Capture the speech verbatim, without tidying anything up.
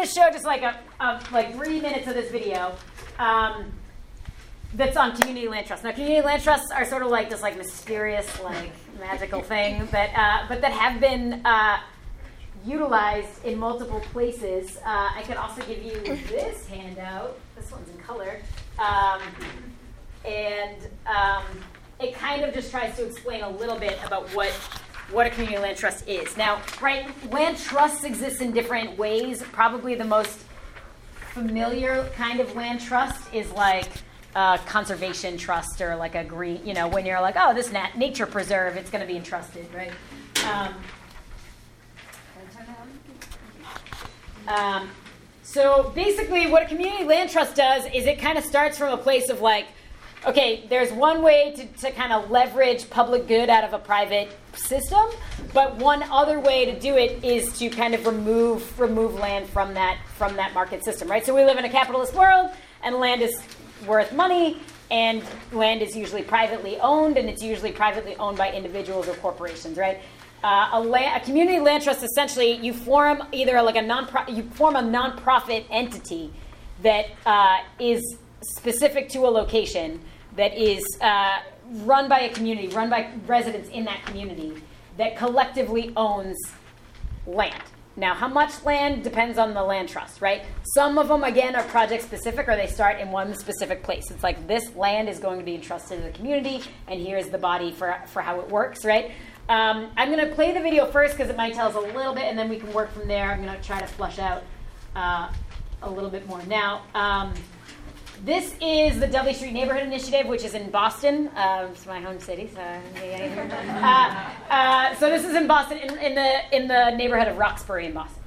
to show just like a, a like three minutes of this video um, that's on community land trusts. Now, community land trusts are sort of like this like mysterious, like magical thing that, uh, but that have been uh, utilized in multiple places. Uh, I could also give you this handout. This one's in color, um, and um, it kind of just tries to explain a little bit about what. what a community land trust is. Now, right, land trusts exist in different ways. Probably the most familiar kind of land trust is like a conservation trust or like a green, you know, when you're like, oh, this nat- nature preserve, it's going to be entrusted, right? Um, um, so basically what a community land trust does is it kind of starts from a place of like, okay, there's one way to, to kind of leverage public good out of a private system, but one other way to do it is to kind of remove remove land from that from that market system, right? So we live in a capitalist world, and land is worth money, and land is usually privately owned, and it's usually privately owned by individuals or corporations, right? Uh, a, land, a community land trust, essentially, you form either like a non you form a nonprofit entity that uh, is specific to a location, that is uh, run by a community, run by residents in that community, that collectively owns land. Now, how much land depends on the land trust, right? Some of them, again, are project specific, or they start in one specific place. It's like this land is going to be entrusted to the community, and here's the body for, for how it works, right? Um, I'm going to play the video first because it might tell us a little bit, and then we can work from there. I'm going to try to flush out uh, a little bit more. Now, um, this is the Dudley Street Neighborhood Initiative, which is in Boston. Uh, it's my home city, so uh, uh, so this is in Boston, in, in the in the neighborhood of Roxbury in Boston.